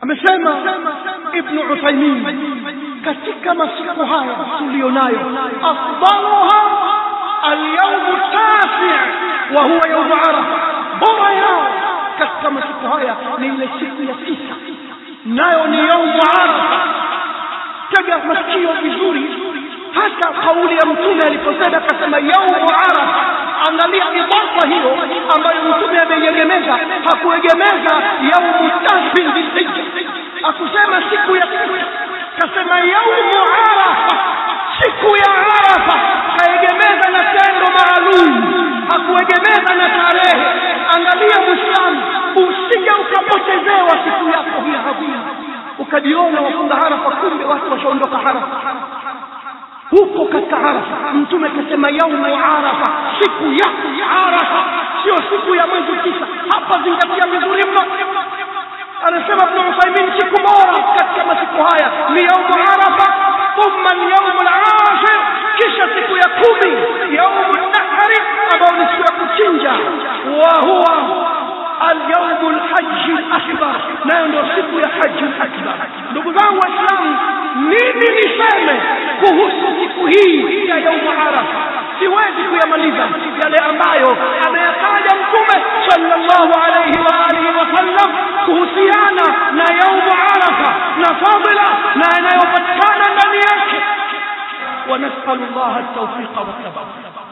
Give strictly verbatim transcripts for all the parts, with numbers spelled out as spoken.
Amesema Ibn Uthaymeen katika masiku haya tulionayo, afdaluha al-yawm at-tasi' wa huwa yawm Arafa, bora yao katika masiku haya ni ile siku ya tisa, nayo ni yawm Arafa. Tega masikio vizuri, hata kauli ya Mtume aliposema akasema yawm Arafa, angalia idafa hiyo ambayo Mtume ameiegemeza. Hakuegemeza yawm at-tasi' dhil-hijja, akusema siku ya tisa, kasema yawm Arafa, siku ya Arafa. Kaegemeza na tendo maalum, hakuegemeza na tarehe. Angalia Muislamu, usije ukapotezewa siku yako hii hadhia, ukajiona wafunga Arafa, kumbe watu washaondoka Arafa. Huko katika Arafa Mtume akasema yaumu Arafa, siku ya Arafa, sio siku ya mwezi tisa. Hapa zingatia vizuri mno. Anasema Ibn Uthaymeen siku bora katika masiku haya ni yaumu Arafa, thumma al-yawm al-ashir, kisha siku ya kumi yaumu an-nahri, ambayo ni siku ya kuchinja, wa huwa al-yawm al-hajj al-akbar, nayo ndio siku ya hajj al-akbar. Ndugu zangu Waislamu, nini niseme kuhusu siku hii ya yaumu Arafa? Siwezi kuyamaliza yale ambayo ameyataja Mtume sallallahu alayhi wa alihi wasallam kuhusiana na yaumu Arafa na fadhila na yanayopatikana ndani yake. Wa nas'alullaha at-tawfiqa wat-tabat.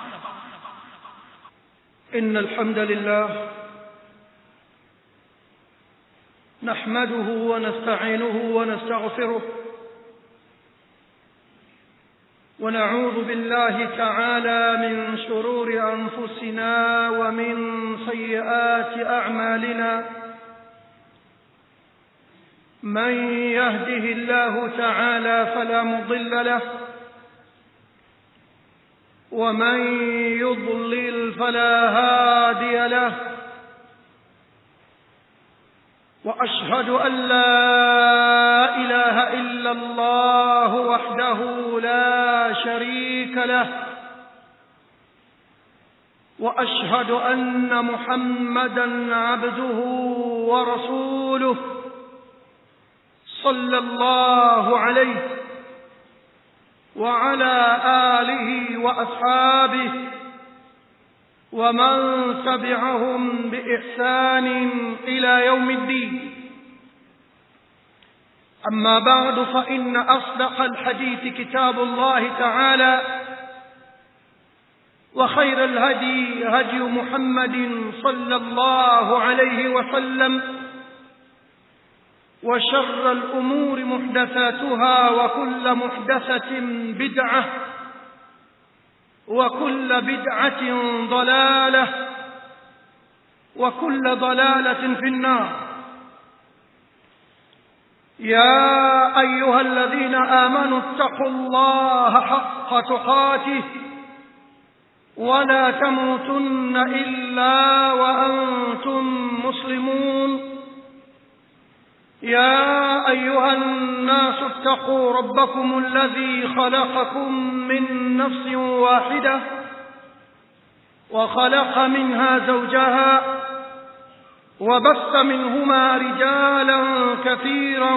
Innal hamdalillah nahmaduhu wa nasta'inuhu wa nastaghfiruh ونعوذ بالله تعالى من شرور أنفسنا ومن سيئات أعمالنا. من يهده الله تعالى فلا مضل له، ومن يضلل فلا هادي له. وأشهد أن لا إله إلا الله وحده لا شريك له، وأشهد أن محمدًا عبده ورسوله صلى الله عليه وعلى آله وأصحابه ومن تبعهم بإحسان إلى يوم الدين. أما بعد، فإن أصدق الحديث كتاب الله تعالى، وخير الهدي هدي محمد صلى الله عليه وسلم، وشر الأمور محدثاتها، وكل محدثة بدعة، وكل بدعة ضلالة، وكل ضلالة في النار. يا أيها الذين آمنوا اتقوا الله حق تقاته ولا تموتن إلا وأنتم مسلمون. يا أيها الناس اتقوا ربكم الذي خلقكم من نفس واحدة، وخلق منها زوجها، وبث منهما رجالا كثيرا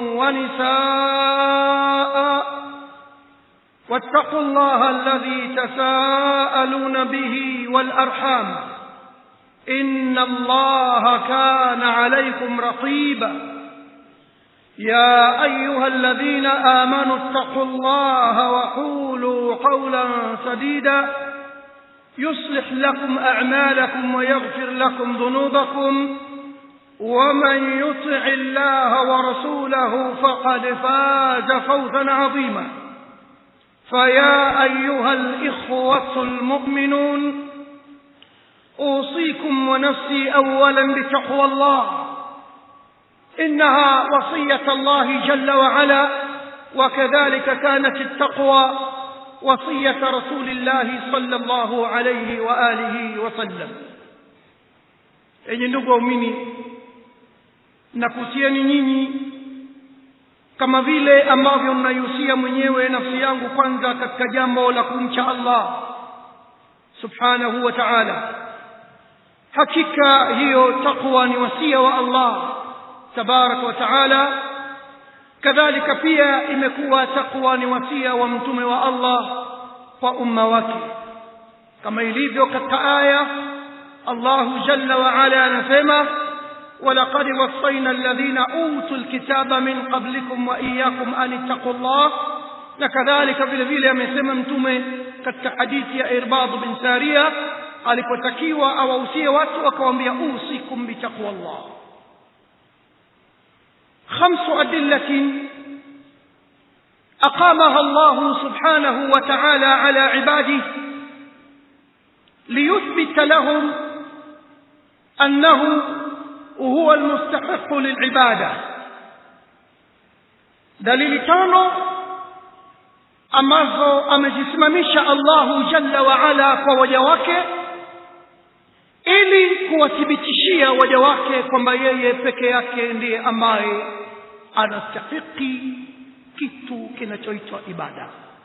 ونساء، واتقوا الله الذي تساءلون به والأرحام، إن الله كان عليكم رقيبا. يا أيها الذين آمنوا اتقوا الله وقولوا قولا سديدا يصلح لكم أعمالكم ويغفر لكم ذنوبكم، ومن يطع الله ورسوله فقد فاز فوزا عظيما. فيا أيها الإخوة المؤمنون، أوصيكم ونفسي أولا بتقوى الله، إنها وصية الله جل وعلا، وكذلك كانت التقوى وصية رسول الله صلى الله عليه وآله وسلم. Enyi ndugu waumini, nakutieni nyinyi kama vile ambavyo ninaihusia mwenyewe nafsi yangu kwanza katika jambo la kumcha Allah subhanahu wa ta'ala. Hakika hiyo takwa ni wasia wa Allah tabaraka wa taala. Kadhalika pia imekuwa taqwa ni wasia wa mtume wa Allah kwa umma wake, kama ilivyo katika aya Allah jalla wa ala anasema walaqad wassayna alladhina utul kitaba min qablikum wa iyyakum an ittaqullah. Na kadhalika vile vile amesema mtume katika hadithi ya Irbad bin Sariya alipotakiwa awahusie watu akawaambia usikum bitaqwallah. khamsu adillatin aqamaha Allah subhanahu wa ta'ala ala ibadihi liyuthbita lahum annahu huwa almustahiq lilibada. dalili tano ambazo amezisimamisha Allahu jalla wa ala kwa waja wake ili kuwathibitishia waja wake kwamba yeye peke yake ndiye ambaye anastahili kitu kinachoitwa ibada.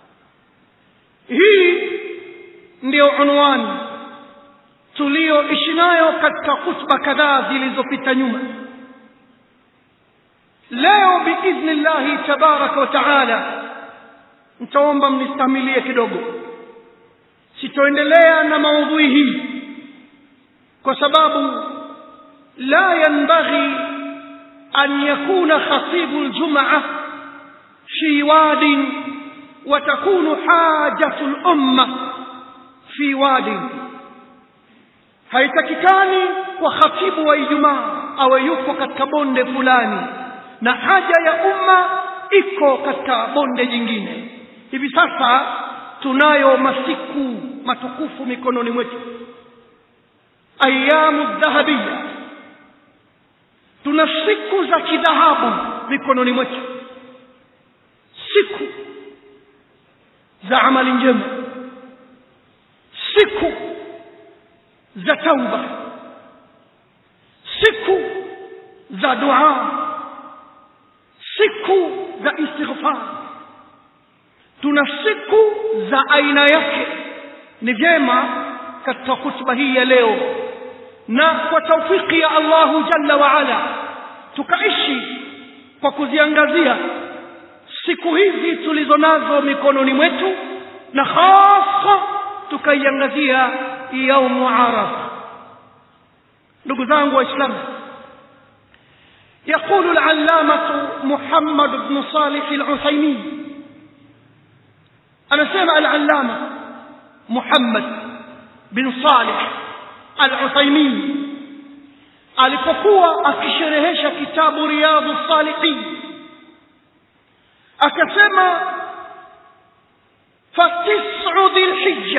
Hii ndio unwani tulioishi nayo katika hutuba kadhaa zilizopita nyuma. Leo biidhnillahi tabaraka wa taala nitaomba mnistamilie kidogo, sitoendelea na maudhui hii kwa sababu la yanbaghi an yakuna khatibu aljum'ah fi wadin wa takunu hajatu al-umma fi wadin. Haitakikani kwa khatibu wa Ijumaa awe yuko katika bonde fulani na haja ya umma iko katika bonde jingine. Hivi sasa tunayo masiku matukufu mikononi mwetu, ayamu dhahabia. Tuna siku za kidhahabu mikononi mwetu, siku za amali njema, siku za tauba, siku za dua, siku za istighfar. Tuna siku za aina yake. Ni vyema katika hutuba hii ya leo na kwa taufiki ya Allahu jalla wa ala tukaishi kwa kuziangazia siku hizi tulizonazo mikononi mwetu, na hasa tukaiangazia yaumu Arafa. ndugu zangu waislamu, يقول العلامة محمد بن صالح العثيمين، أنا سمع العلامة محمد بن صالح العثيمين alipokuwa akisherehesha kitabu Riyadhus Salihin akasema fatis'u dhilhijja,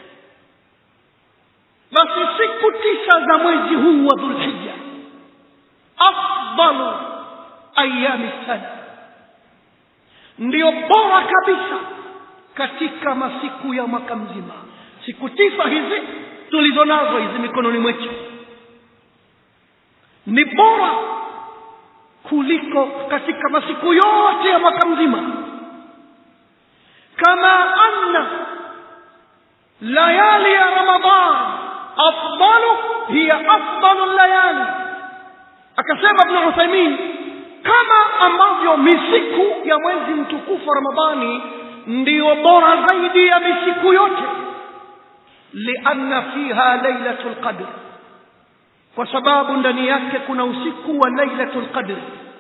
basi siku tisa za mwezi huu wa Dhulhijja afdalu ayami sana, ndio bora kabisa katika masiku ya mwaka mzima. Siku tisa hizi tulizonazo hizi mikononi mwetu ni bora kuliko katika masiku yote ya mwaka mzima. Kama anna layali ya Ramadhan afdalu hiya afdalu layali, akasema Ibn Uthaymeen, kama ambavyo misiku ya mwezi mtukufu Ramadhani ndio bora zaidi ya misiku yote, lianna fiha lailatul qadr, kwa sababu ndani yake kuna usiku wa lailatul qadr.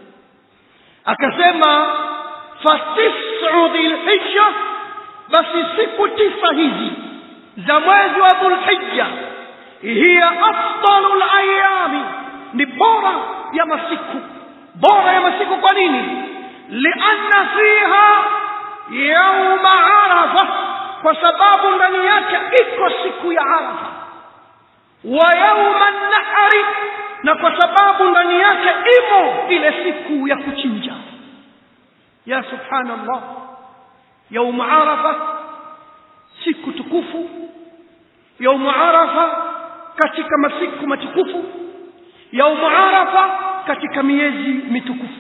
Akasema fatis'u dhilhijja, basi siku tisa hizi za mwezi wa Dhulhijja hiya afdalul ayami, ni bora ya masiku. Bora ya masiku kwa nini? Lianna fiha yawma Arafa, kwa sababu ndani yake iko siku ya Arafa, wa yawma an-nahri, na kwa sababu ndani yake imo ile siku ya kuchinja. Ya subhanallah, yawm Arafa siku tukufu, yawm Arafa katika masiku matukufu, yawm Arafa katika miezi mitukufu.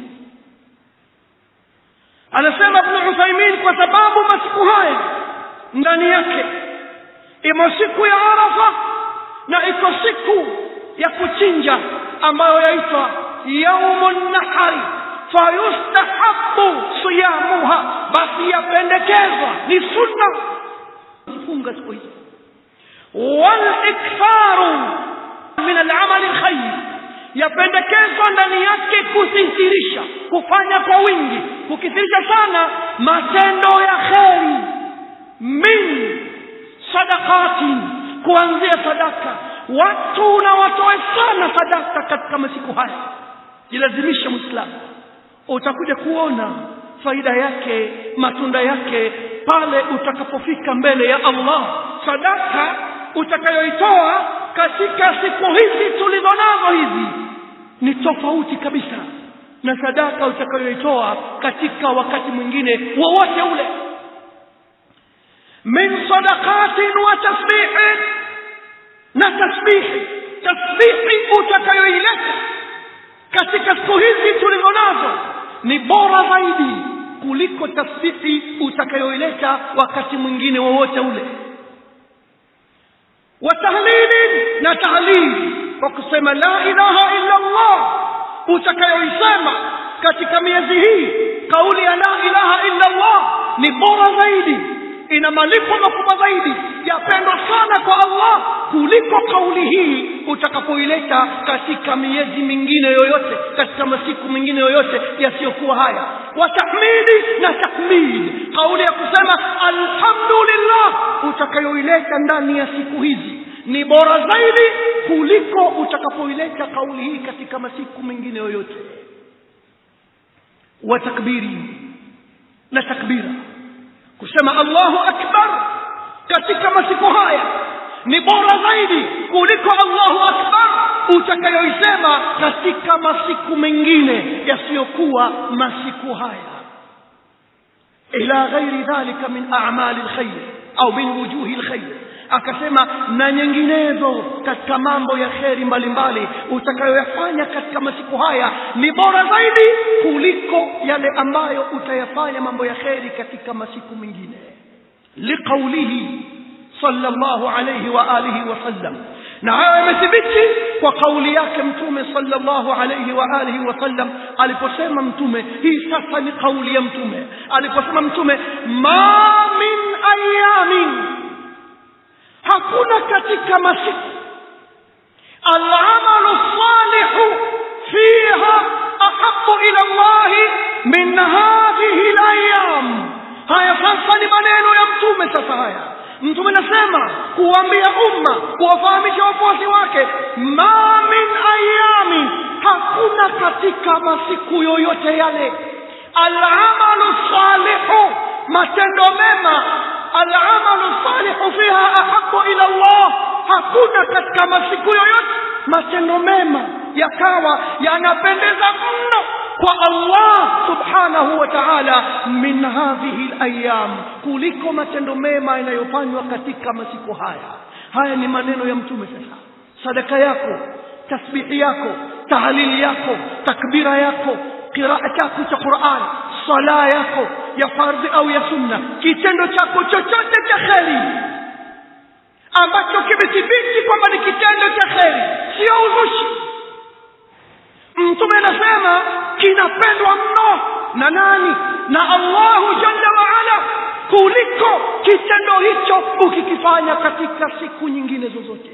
Anasema Ibn Uthaymeen, kwa sababu masiku haya ndani yake imo siku ya Arafa na iko siku ya kuchinja ambayo yaitwa yaumun nahari fayustahabbu siyamuha, basi yapendekezwa, ni sunna kufunga siku hizo. Wal iktharu min al-amal al-khayr, yapendekezwa ndani yake kusithirisha, kufanya kwa wingi, kukithirisha sana matendo ya kheri. Min sadaqati, kuanzia sadaka. Watu na watoe sana sadaka katika masiku haya. Jilazimisha Muislamu, utakuja kuona faida yake, matunda yake pale utakapofika mbele ya Allah. Sadaka utakayoitoa katika siku hizi tulizonazo hizi ni tofauti kabisa na sadaka utakayoitoa katika wakati mwingine wowote ule. Min sadaqatin wa tasbihin, na tasbihi, tasbihi utakayoileta katika siku hizi tulizonazo ni bora zaidi kuliko tasbihi utakayoileta wakati mwingine wowote ule. Wa tahlilin, na tahlil, kwa kusema la ilaha illa Allah utakayoisema katika miezi hii. Kauli ya la ilaha illa Allah ni bora zaidi, ina malipo makubwa zaidi, yapendwa sana kwa Allah kuliko kauli hii utakapoileta katika miezi mingine yoyote, katika masiku mengine yoyote yasiyokuwa haya. Wa tahmidi, na takmid, kauli ya kusema alhamdulillah utakayoileta ndani ya siku hizi ni bora zaidi kuliko utakapoileta kauli hii katika masiku mengine yoyote. Wa takbiri, na takbira, kusema Allahu akbar katika masiku haya ni bora zaidi kuliko Allahu akbar utakayoisema katika masiku mengine yasiyokuwa masiku haya. Ila ghairi dhalika min a'mali alkhair au min wujuhi alkhair, akasema na nyinginezo katika mambo ya kheri mbalimbali utakayoyafanya katika masiku haya ni bora zaidi kuliko yale ambayo utayafanya mambo ya kheri katika masiku mengine. Liqaulihi sallallahu alayhi wa alihi wa sallam, na haya yamethibiti kwa kauli yake Mtume sallallahu alayhi wa alihi wa sallam aliposema Mtume, hii sasa ni kauli ya Mtume aliposema Mtume, ma min ayamin, hakuna katika masiku al-amalu salihu fiha ahabbu ila Allah min hadhihi al-ayyam. Haya sasa ni maneno ya Mtume. Sasa haya Mtume anasema kuambia umma, kuwafahamisha wafuasi wake, ma min ayamin, hakuna katika masiku yoyote yale al-amalu salihu, matendo mema, al-amalu salihu fiha ahabbu ila Allah, hakuna katika masiku yoyote matendo mema yakawa yanapendeza mno kwa Allah subhanahu wa ta'ala min hadhihi al-ayyam, kuliko matendo mema yanayofanywa katika masiku haya. Haya ni maneno ya Mtume. Sasa sadaka yako, tasbihi yako, tahlili yako, takbira yako, qiraa chako cha Qur'an, sala yako ya fardhi au ya sunna, kitendo chako chochote cha kheri ambacho kimethibiti kwamba ni kitendo cha kheri, sio uzushi, Mtume anasema kinapendwa mno na nani? Na Allahu jalla wa ala, kuliko kitendo hicho ukikifanya katika siku nyingine zozote.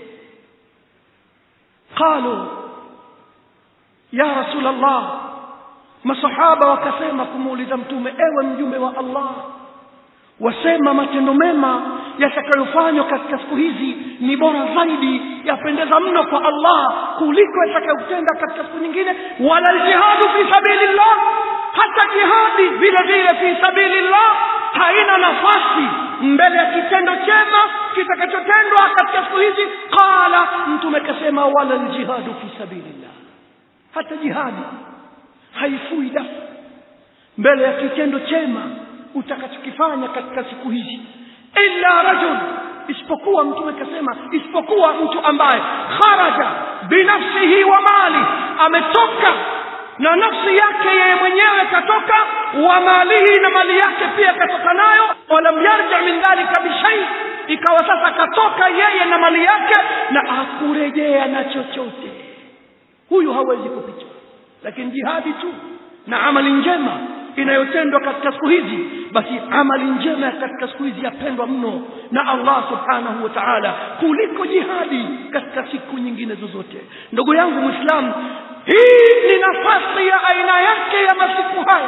Qalu ya Rasulullah, masahaba wakasema kumuuliza Mtume, ewe mjumbe wa Allah, wasema matendo mema yatakayofanywa katika siku hizi ni bora zaidi, yapendeza mno kwa Allah kuliko yatakayotenda katika siku nyingine. Wala jihadu fi sabilillah, hata jihadi vile vile fi sabilillah haina nafasi mbele ya kitendo chema kitakachotendwa katika siku hizi. Qala, Mtume akasema wala jihadu fi sabilillah, hata jihadi haifui dafu mbele ya kitendo chema utakachokifanya katika siku hizi. Illa rajul, isipokuwa, Mtume akasema isipokuwa mtu ambaye kharaja binafsihi wa mali, ametoka na nafsi yake yeye mwenyewe katoka, wa malihi, na mali yake pia katoka nayo, walam yarja min dhalika bishay, ikawa sasa katoka yeye na mali yake na hakurejea na chochote, huyu hawezi kupita. lakini jihadi tu na amali njema inayotendwa katika siku hizi, basi amali njema katika siku hizi yapendwa mno na Allah subhanahu wa ta'ala kuliko jihadi katika siku nyingine zozote. Ndugu yangu Muislamu, hii ni nafasi ya aina yake ya masiku haya.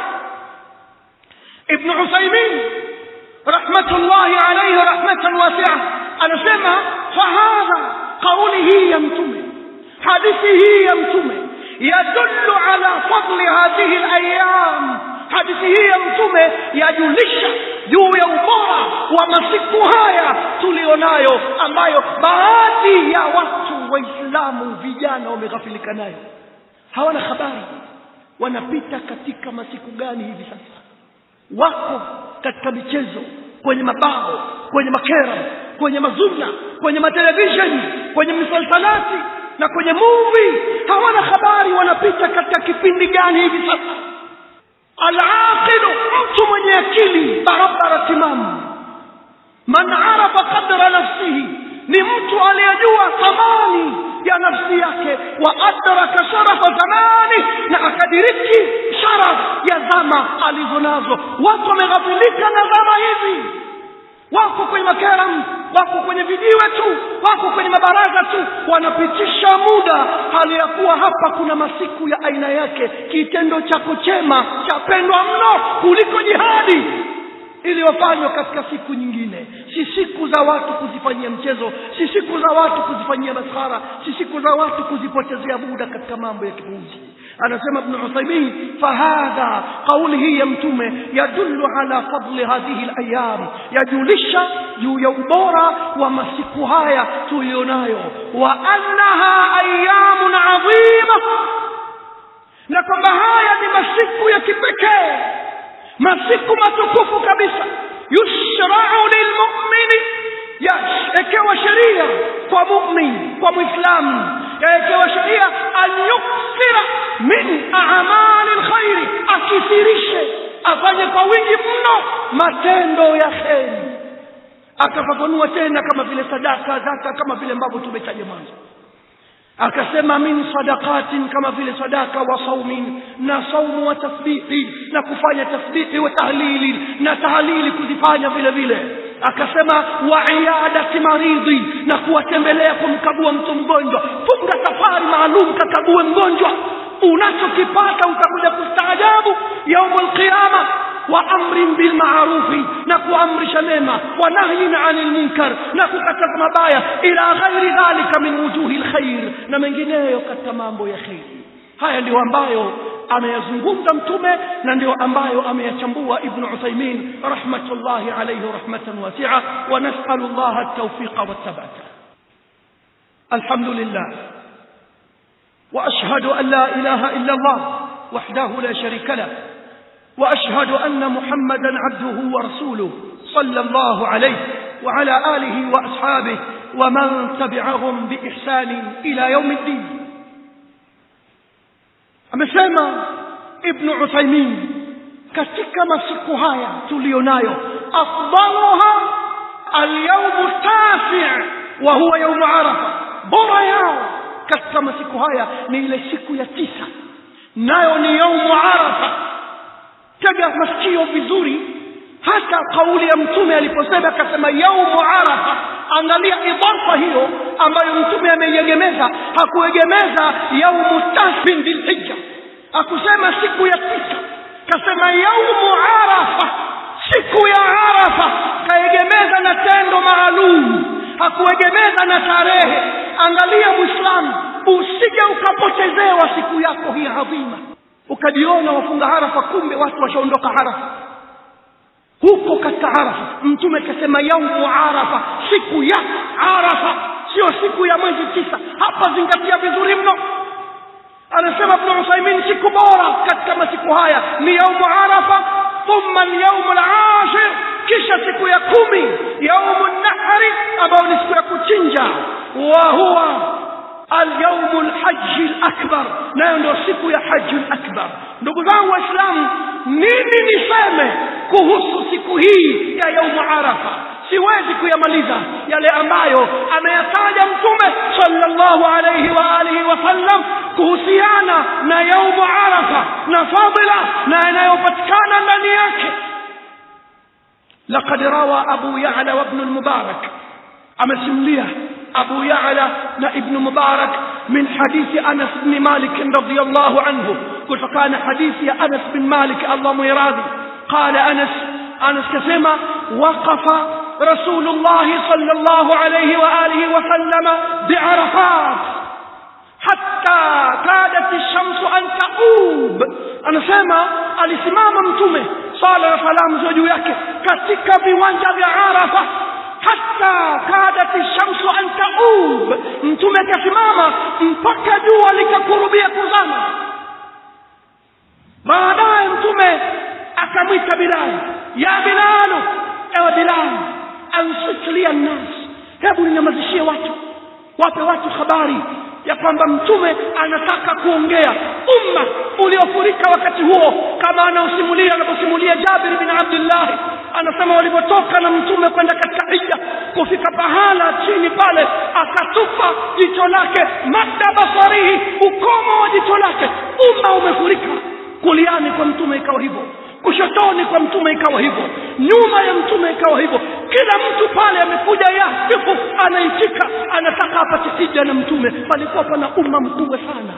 Ibn Uthaymeen rahmatullahi alayhi rahmatan wasi'a anasema fahadha, kauli hii ya mtume, hadithi hii ya mtume yadullu ala fadli hadhihi al-ayyam, hadithi hii ya mtume yajulisha juu ya ubora wa masiku haya tulionayo, ambayo baadhi ya watu waislamu vijana wameghafilika nayo. Hawana habari wanapita katika masiku gani hivi sasa. Wako katika michezo, kwenye mabao, kwenye makera, kwenye mazuna, kwenye matelevision, kwenye misalsalati na kwenye movie. Hawana habari wanapita katika kipindi gani hivi sasa. Al-aqilu, mtu mwenye akili barabara timamu, man arafa qadra nafsihi, ni mtu aliyejua thamani ya nafsi yake, wa adraka sharafa zamani, na akadiriki sharaf ya zama alizonazo. Watu wameghafilika na zama hizi, wako kwenye makaram, wako kwenye vijiwe tu, wako kwenye mabaraza tu, wanapitisha muda, hali ya kuwa hapa kuna masiku ya aina yake. Kitendo chako chema chapendwa mno kuliko jihadi iliyofanywa katika siku nyingine. Si siku za watu kuzifanyia mchezo, si siku za watu kuzifanyia maskhara, si siku za watu kuzipotezea muda katika mambo ya kipuuzi. Anasema Ibn Uthaymeen, fahadha, kauli hii ya mtume yadullu ala fadli hadhihi al-ayyam, yajulisha juu ya ubora wa masiku haya tulionayo, wa annaha ayyamun adhima, na kwamba haya ni masiku ya kipekee, masiku matukufu kabisa. Yushra'u lilmu'mini, yaekewa sheria kwa mu'min, kwa muislamu, yaekewa sheria an yukthira min a'mali alkhair, akithirishe, afanye kwa wingi mno matendo ya kheri. Akafafanua tena kama vile sadaka, zaka, kama vile ambavyo tumetaja mwanzo. Akasema min sadaqatin, kama vile sadaka, wa saumin, na saumu, wa tasbihi, na kufanya tasbihi, wa tahlili, na tahlili kuzifanya vile vile. Akasema wa iadati maridhi, na kuwatembelea kumkagua mtu mgonjwa. Funga safari maalum kakague mgonjwa, unachokipata utakuja kustaajabu yaumul qiyama. Wa amrin bil ma'rufi, na kuamrisha mema, wa nahyin 'anil munkar, na kukataza mabaya, ila ghairi dhalika min wujuhil khair, na mengineyo katika mambo ya khairi. Haya ndio ambayo ameyazungumza mtume, na ndio ambayo ameyachambua Ibn Uthaymeen rahmatullahi alayhi rahmatan wasi'a, wa nas'alu Allah at-tawfiqa wat-thabata. Alhamdulillah, wa ashhadu an la ilaha illa Allah wahdahu la sharika lahu, وأشهد أن محمدا عبده ورسوله صلى الله عليه وعلى آله وأصحابه ومن تبعهم بإحسان إلى يوم الدين. أمسema Ibn Uthaymeen katika masiku haya tulionayo, afdaluha al-yawm at-tasi' wa huwa yawm Arafa, bora yao katika masiku haya ni ile siku ya tisa, nayo ni yawm Arafa. Tega masikio vizuri, hata kauli ya mtume aliposema akasema yaumu Arafa, angalia idafa hiyo ambayo mtume ameiegemeza. Hakuegemeza yaumu tasi bil hijja, hakusema siku ya tisa, kasema yaumu Arafa, siku ya Arafa. Kaegemeza na tendo maalum, hakuegemeza na tarehe. Angalia Muislamu, usije ukapotezewa siku yako hii adhima, ukajiona wafunga Arafa, kumbe watu washaondoka Arafa. Huko katika Arafa mtume akasema yaumu Arafa, siku ya Arafa, sio siku ya mwezi tisa. Hapa zingatia vizuri mno. Anasema Ibn Uthaymeen, siku bora katika masiku haya ni yaumu Arafa, thumma al-yawm al-ashir, kisha siku ya kumi, yaumu an-nahri, ambayo ni siku ya kuchinja, wa huwa al-yawm al-hajj al-akbar, nayo ndio siku ya hajj al-akbar. Ndugu zangu Waislamu, nini niseme kuhusu siku hii ya yaumu Arafa? siwezi kuyamaliza yale ambayo ameyataja Mtume sallallahu alayhi wa alihi wasallam kuhusiana na yaumu Arafa na fadhila na yanayopatikana ndani yake. Laqad rawa Abu Ya'la wa Ibn al-Mubarak, amesimulia Abu Ya'la na Ibn Mubarak min hadithi Anas bin Malik radhiyallahu anhu, kutokana hadithi ya Anas bin Malik Allah muiradhi. Qala Anas, Anas kasema waqafa Rasulullah sallallahu alayhi wa alihi wa sallama bi'Arafat hatta kadat ash-shamsu an taqub. Anasema alisimama Mtume sala na salamu juu yake katika viwanja vya Arafa hatta kadat ash-shamsu an taqub. Mtume akasimama mpaka jua likakurubia kuzama. Baadaye Mtume akamwita Bilal, ya Bilal, ewe Bilal, ansut li an-nas, hebu ninyamazishie watu, wape watu habari ya kwamba Mtume anataka kuongea. Umma uliofurika wakati huo, kama anaosimulia anaposimulia Jabir bin Abdullah, anasema walipotoka na Mtume kwenda katika hija, kufika pahala chini pale akatupa jicho lake, madda basarihi, ukomo wa jicho lake, umma umefurika. Kuliani kwa Mtume ikawa hivyo, kushotoni kwa Mtume ikawa hivyo, nyuma ya Mtume ikawa hivyo. Kila mtu pale amekuja yasifu, anaitika, anataka apate hija na Mtume. Palikuwa pana umma mkubwa sana.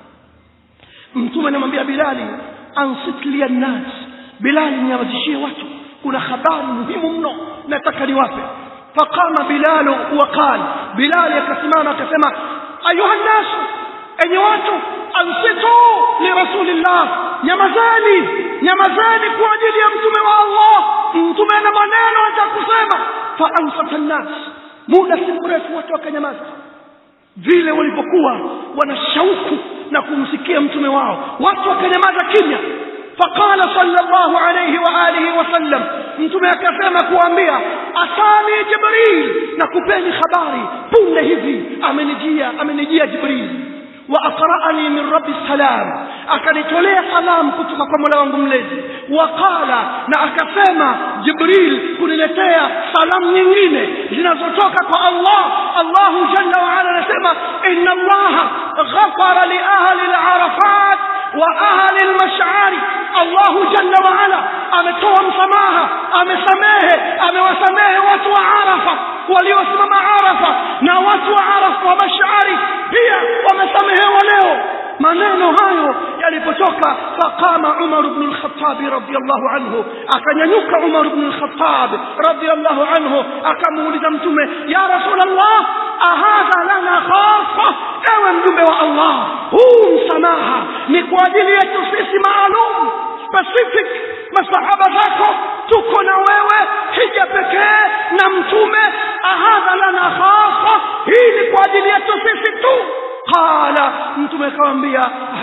Mtume anamwambia Bilali, ansit li an-nas, Bilali nyamazishie watu, kuna habari muhimu mno nataka niwape. Faqama Bilal wa qala, Bilal akasimama akasema, ayuha an-nas, enyi watu, ansitu li rasulillah, nyamazani, nyamazani kwa ajili ya Mtume wa Allah. Mtume ana maneno atakusema. Fa ansata an-nas, muda si mrefu watu wakanyamaza. Vile walipokuwa wana shauku na kumsikia Mtume wao, watu wakanyamaza kimya. Faqala sallallahu alayhi wa alihi wasallam, Mtume akasema kuambia, asani Jibril, na kupeni habari punde hivi amenijia amenijia Jibril, wa aqra'ani min rabbi salam, akanitolea salam kutoka kwa Mola wangu mlezi. Wa qala, na akasema Jibril kuniletea salam nyingine zinazotoka kwa Allah. Allahu jalla wa ala anasema, inna Allah ghafara li ahli al-Arafat wa ahli al-Mash'ari. Allahu jalla wa ala ametoa msamaha, amesamehe, amewasamehe watu wa Arafa waliosimama Arafa, na watu wa Arafa wa Mash'ari pia wamesamehewa leo. Maneno hayo yalipotoka, faqama Umar ibn al-Khattab radiyallahu anhu, akanyanyuka Umar ibn al-Khattab radiyallahu anhu akamuuliza Mtume, ya Rasulullah, ahadha lana khassa, ewe mjumbe wa Allah, huu msamaha ni kwa ajili yetu sisi maalum, specific, masahaba zako, tuko na wewe, hija pekee na Mtume, ahadha lana khassa, hii ni kwa ajili yetu sisi tu. Qala, Mtume akamwambia,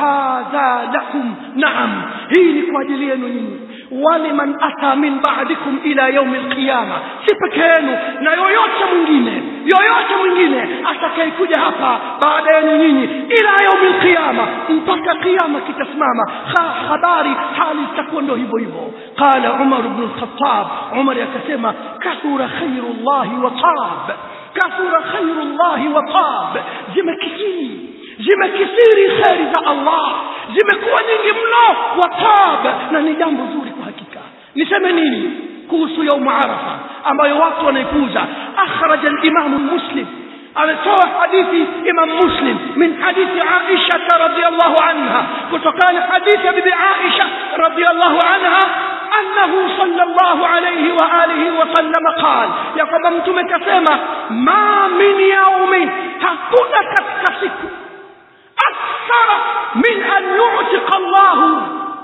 hadha lakum, naam, hii ni kwa ajili yenu nyinyi, waliman ata min ba'dikum ila yawm al-qiyama, si peke yenu na yoyote mwingine, yoyote mwingine atakayekuja hapa baada yenu nyinyi, ila yawm al-qiyama, mpaka kiyama kitasimama. Habari hali itakuwa ndio hivyo hivyo. Qala Umar ibn al-Khattab, Umar akasema, kathura khairullahi wa tab, kathura khairullahi wa tab, zimekithiri zimekithiri khairi za Allah, zimekuwa nyingi mno, wa tab, na ni jambo zuri kwa hakika. Niseme nini kuhusu yaum Arafa ambayo watu wanaipuza? Akhraj al-Imam Muslim, ametoa hadithi Imam Muslim min hadithi Aisha radhiyallahu anha, kutokana hadithi ya bibi Aisha radhiyallahu anha, annahu sallallahu alayhi wa alihi wa sallam qala, ya kwamba Mtume kasema, ma min yaumin, hakuna katika siku, akthara min an yu'tiqa Allahu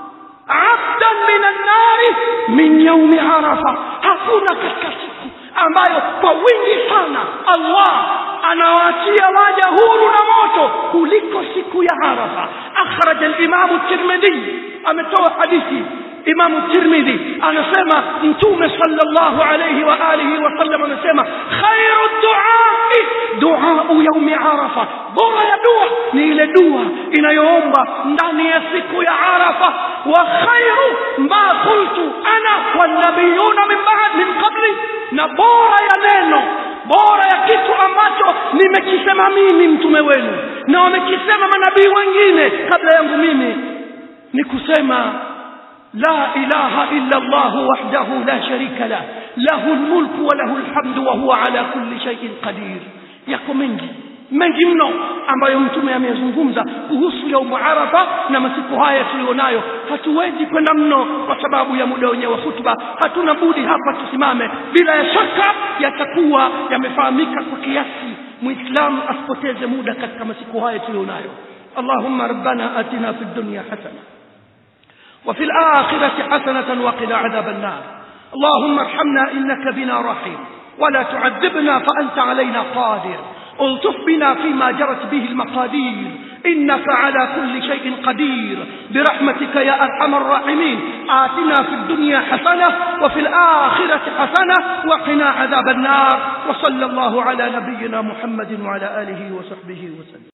abdan min an-nar min yaum Arafa, hakuna katika siku ambayo kwa wingi sana Allah anawaachia waja huru na moto kuliko siku ya Arafa. Akhraj al-Imam at-Tirmidhi, ametoa hadithi Imam Tirmidhi, anasema Mtume sallallahu alayhi wa alihi wa sallam anasema, khairu du'ai du'au yaum Arafa, bora ya dua ni ile dua inayoomba ndani ya siku ya Arafa. Wa khairu ma qultu ana wanabiyuna min ba'd min qabli, na bora ya neno, bora ya kitu ambacho nimekisema mimi mtume wenu na wamekisema manabii wengine kabla yangu mimi, ni kusema la ilaha illa Allah wahdahu la sharika la lahu almulku wa lahu alhamdu wa huwa ala kulli shay'in qadir. Yako mengi mengi mno ambayo mtume amezungumza kuhusu yaumu Arafa na masiku haya tulionayo. Hatuwezi kwenda mno kwa sababu ya muda wenyewe wa hutuba, hatuna budi hapa tusimame. Bila ya shaka yatakuwa yamefahamika kwa kiasi, muislamu asipoteze muda katika masiku haya tulionayo. Allahumma rabbana atina fid dunya hasana wa fil akhirati hasanatan wa qina adhaban nar. Allahumma arhamna innaka bina rahim wa la tu'adhibna fa anta alayna qadir. الطف بنا فيما جرت به المقادير إنك على كل شيء قدير برحمتك يا أرحم الراحمين. آتنا في الدنيا حسنة وفي الآخرة حسنة وقنا عذاب النار. وصلى الله على نبينا محمد وعلى آله وصحبه وسلم.